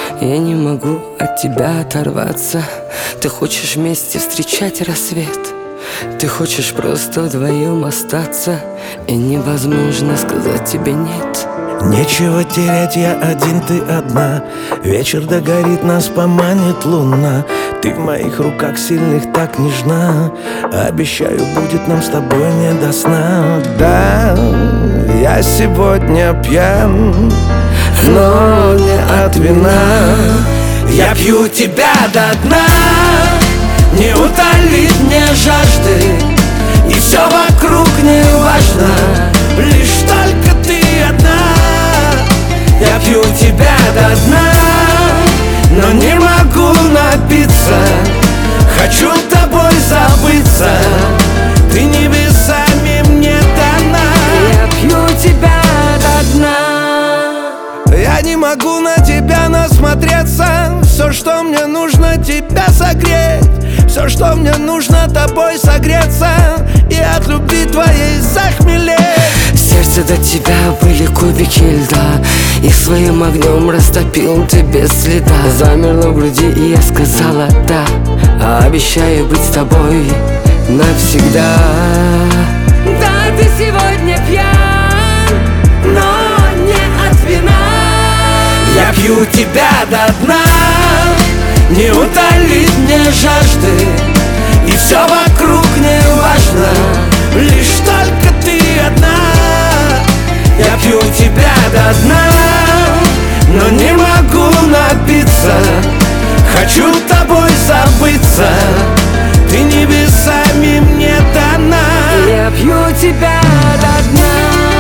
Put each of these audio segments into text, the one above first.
Я не могу от тебя оторваться. Ты хочешь вместе встречать рассвет. Ты хочешь просто вдвоем остаться, и невозможно сказать тебе нет. Нечего терять, я один, ты одна. Вечер догорит, нас поманит луна. Ты в моих руках сильных так нежна. Обещаю, будет нам с тобой не до сна. Да, я сегодня пьян, но не от вина. Я пью тебя до дна, не утолит мне жажды, и все вокруг не важно, лишь только ты одна. Я пью тебя до дна, но не могу напиться. Хочу тобой забыться, ты небесами мне дана. Я пью тебя до дна. Я не могу на тебя насмотреться. Все, что мне нужно, тебя согреть. Все, что мне нужно, тобой согреться и от любви твоей захмелеть. Сердце до тебя были кубики льда, их своим огнем растопил ты без следа. Замерло в груди, и я сказала да, обещаю быть с тобой навсегда. Да, ты сегодня пьян, но не от вина. Я пью тебя до дна, не утолит мне жажды, и все вокруг не важно, лишь только ты одна. Я пью тебя до дна, но не могу напиться. Хочу тобой забыться, ты небесами мне дана. Я пью тебя до дна.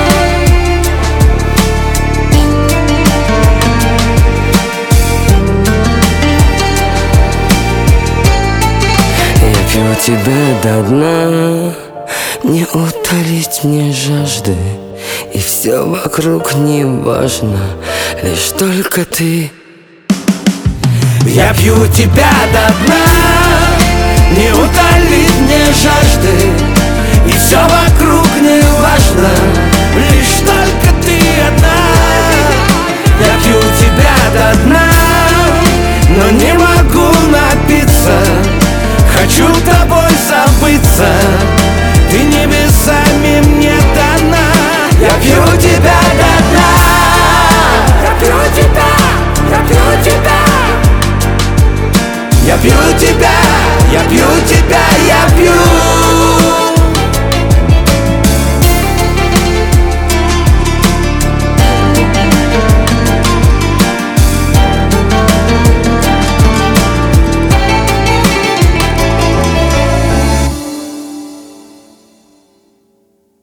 Я пью тебя до дна, не утолить мне жажды, и все вокруг не важно, лишь только ты. Я пью тебя до дна, не утолит мне жажды, и все вокруг не важно, лишь только ты одна.